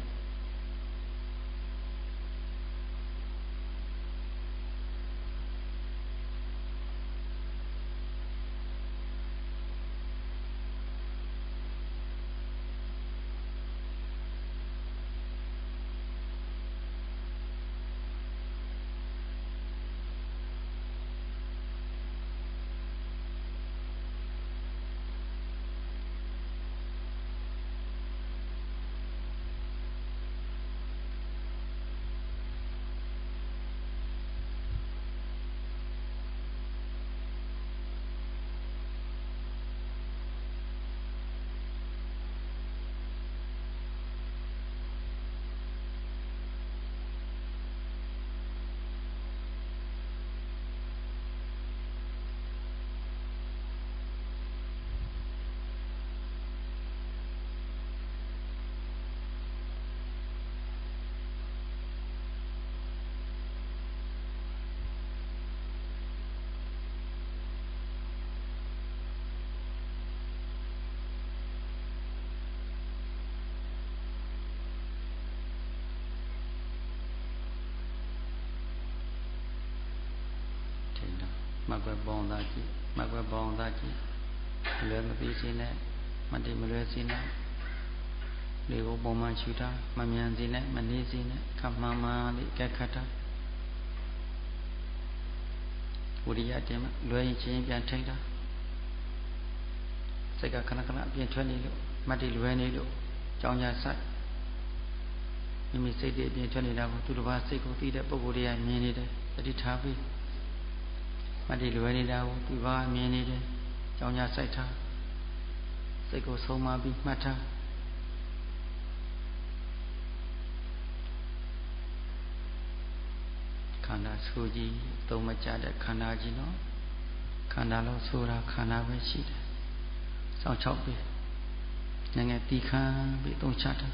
မှတ်ကွက်ပေါင်းသားကြည့်မှတ်ကွက်ပေါင်းသားကြည့်လွယ်မပေးစေနဲ့မတိမလွယ်စေနဲ့လေကိုပုံမှန်ရှူတာမမြန်စေနဲ့မနေစေနဲ့ခမှန်မှန်လေးကဲခတ်တာဝဝိရိယတင်မှလွယ်ရင်ချင်းပြန်ထိန်းတာစိတ်ကခဏခဏအပြင်ထွက်နေလို့မှတ်တည်လွယ်နေလို့ကြောင်းကြဆိုင်မိမိစိတ်တွေအပြင်ထွက်နေတာကိုသူတစ်ပါးစိတ်ကိုသိတဲ့ပုဂ္ဂိုလ်တွေကမြင်နေတယ်တတိထားပြီးမှတ်တည်လွယ်နေတာကိုသူတစ်ပါးမြင်နေတယ်ကြောင်းကြဆိုင်ထားစိတ်ကိုဆုံးမပြီးမှတ်ထားခန္ဓာဆိုးကြီးသုံးမကြတဲ့ခန္ဓာကြီးနော်ခန္ဓာလို့ဆိုတာခန္ဓာပဲရှိတယ်စောင့်ချောက်ပြီးငငယ်တီခမ်းပြီးသုံးချတာ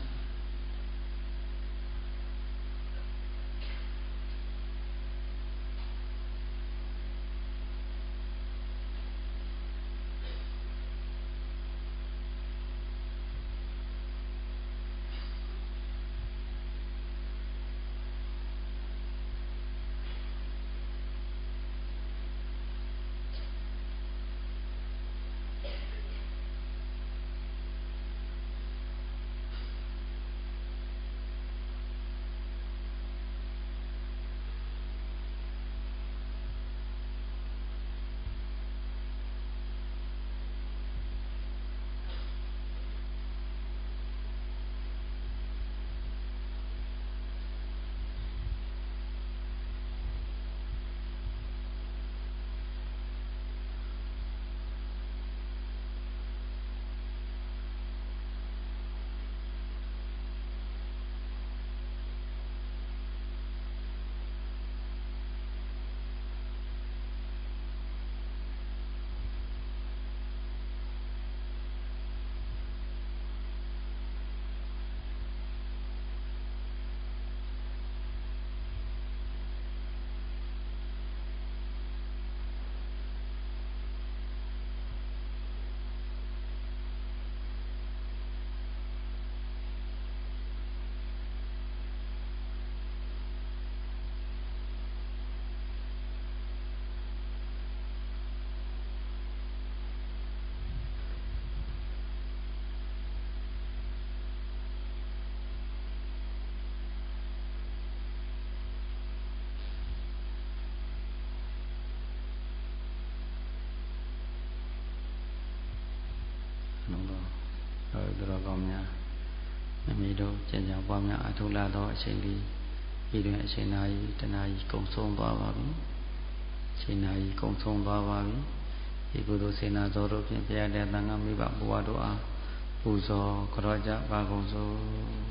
တော်ကောင်းများမိမိတို့ကျင့်ကြံပွားများအထုလာသောအချိန်လေးဤတွင်အချိန်နာရီတနာရီကုန်ဆုံးသွားပါပြီအချိန်နာရီကုန်ဆုံးသွားပါပြီဒီကုသိုလ်စေနာတော်တို့ဖြင့်ဘုရားတဲ့သံဃာမိဘဘုရားတို့အားပူဇော်ကြောကြပါကုန်စို့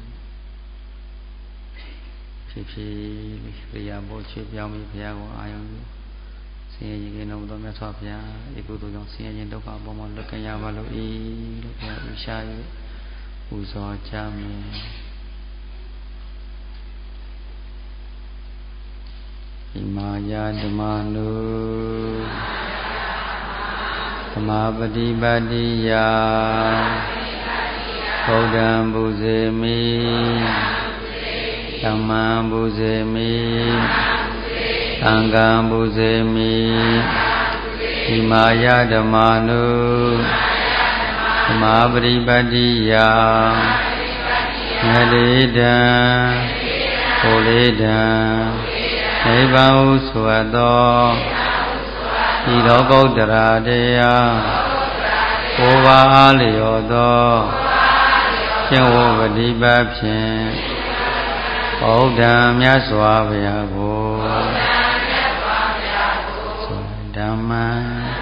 ဖြစ်ဖြစ်ဘုရားဘုချွေပြောင်းပြီးဘုရားကိုအာရုံပြုဆင်းရဲခြင်းတော်တော်မြတ်စွာဘုရားဒီကုသိုလ်ကြောင့်ဆင်းရဲခြင်းဒုက္ခအပေါ်မှာလွတ်ကင်းရပါလို့ဤလို့ဘုရားဥရှာ၍ပူဇော်ကြမယ်ဣမာယဓမ္မနုသမာပฏิပတ်တိယဘုဒ္ဓံပူဇေမိဓမ္မံပူဇေမိသံဃံပူဇေမိဣမာယဓမ္မနုသမာပฏิပတ်တိယမေလေတံဘုလေတံနိဗ္ဗာန်ဟုဆိုအပ်သောဤလောကုတ္တရာတရားကိုယ်ပါအားလျော်သောကျင့်ဝတ်ပฏิပတ်ဖြင့်ဘုဒ္ဓံမြတ်စွာဘုရားကိုဓမ္မံ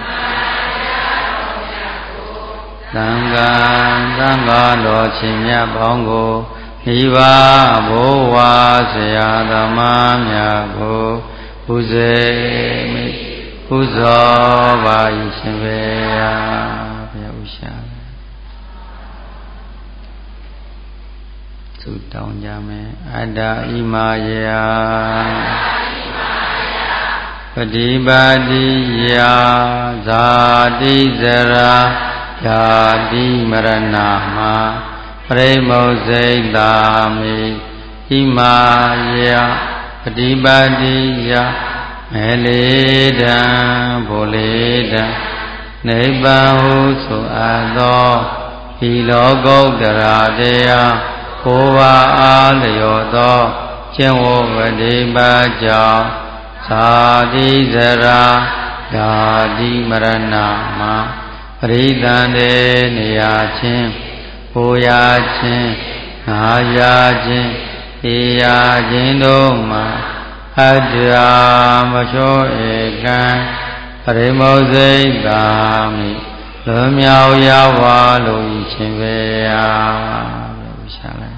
သံဃာတော်ချင်းမြတ်ပေါင်းကိုဤပါဘိုးဝါဆရာသမားများကိုပူဇေမိပူဇော်ပါ၏ရှင်ဘုရားဘုရားဥရှာသုတောင်းကြမယ်အတ္တဣမာယပฏิပါတိယဇာတိဇရာဓာတိမရဏမှာပရိမုဇိတာမိဣမာယပฏิပါတိယမေလေတံဘုလေတံနိဗ္ဗာန်ဟုဆိုအပ်သောဤလောကုတ္တရာတရားကိုယ်ပါအားလျော်သောကျင့်ဝတ်ပฏิပတ်ကြောင့်သာတိဇရာဓာတိမရဏမှာပရိသန္တေနေရခြင်းပူရခြင်းနာရခြင်းအေရခြင်းတို့မှာအတ္တမလျှောဧကံပရိမောဇိတာမိလွန်မြောက်ရပါလို့ဤခြင်းပဲရှာလိုက်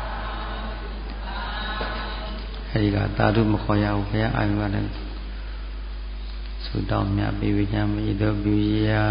အဲဒီကသာဓုမခေါ်ရဘူးဘုရားအာယုရတယ်သုတောင်းမြတ်ပြီးကြမည်တို့ပြုရာ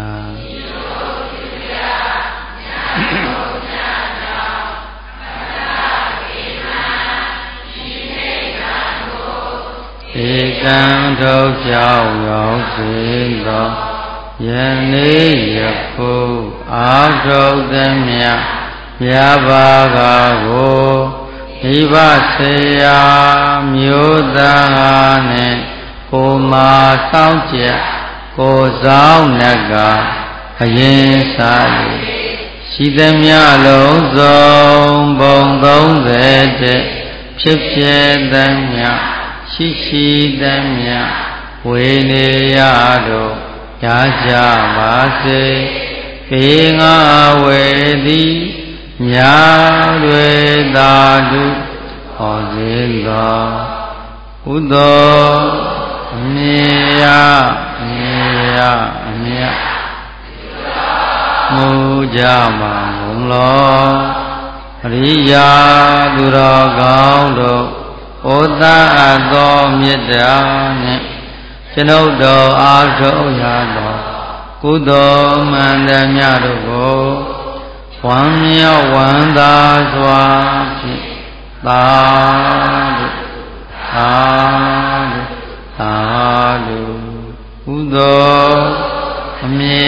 ဧကံထုတ်ကြောက်ရောက်စေသောယနေ့ယခုအာထုတ်သည်မြတ်မြတ်ဘာကကိုဣဗဆေယမြို့သားနှင့်ကိုမာဆောင်ကျက်ကိုဆောင်နကအရင်စားရှိသည်မြလုံးစုံဘုံ30တဲ့ဖြစ်ဖြစ်သည်မြတ်ရှိသည်မြတ်ဝေနေရတို့ရကြပါစေပေငါဝေသည်ညာတွေသာဓုဟောစေသောဥသောအမြဲအမြဲမူကြပါမုံလောအရိယာသူတော်ကောင်းတို့ဩသာအပ်သောမေတ္တာနှင့်ကျွန်ုပ်တို့အားထုတ်ရသောကုသိုလ်မှန်သမျှတို့ကိုဝမ်းမြောက်ဝမ်းသာစွာဖြင့်သာဓုသာဓုသာဓုကုသိုလ်အမြဲ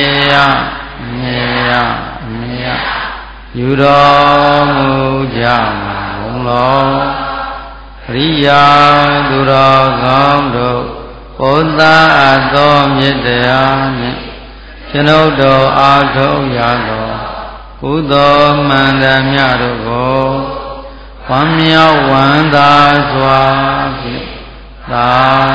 ယူတော်မူကြပါဘုံလောအရိယာသူတော်ကောင်းတို့ဘုရားအပ်သောမေတ္တာနှင့်ကျွန်ုပ်တို့အားထုတ်ရသောကုသိုလ်မှန်သမျှတို့ကိုဝမ်းမြောက်ဝမ်းသာစွာဖြင့်သာ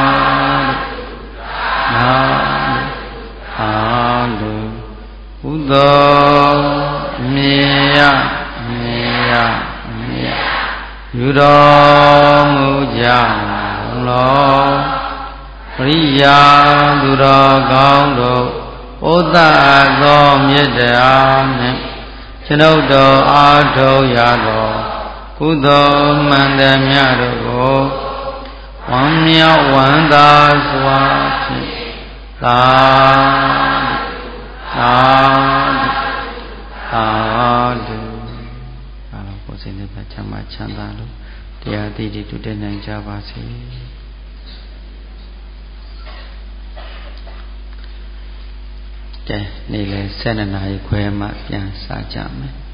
ဓုကုသိုလ်မြတ်ယူတော်မူကြလောပရိယာသူတော်ကောင်းတို့ဩသာသောမေတ္တာနှင့်ကျွန်ုပ်တို့အားထုတ်ရသောကုသိုလ်မှန်သမျှတို့ကိုဝမ်းမြောက်ဝမ်းသာစွာဖြင့်သာဓုအားလုံးကိုယ်စိတ်နဲ့ချမ်းသာချမ်းသာလို့တရားသိတည်တူတဲ့နိုင်ကြပါစေကဲနေ့လယ်12 နာရီခွဲမှပြန်စကြမယ်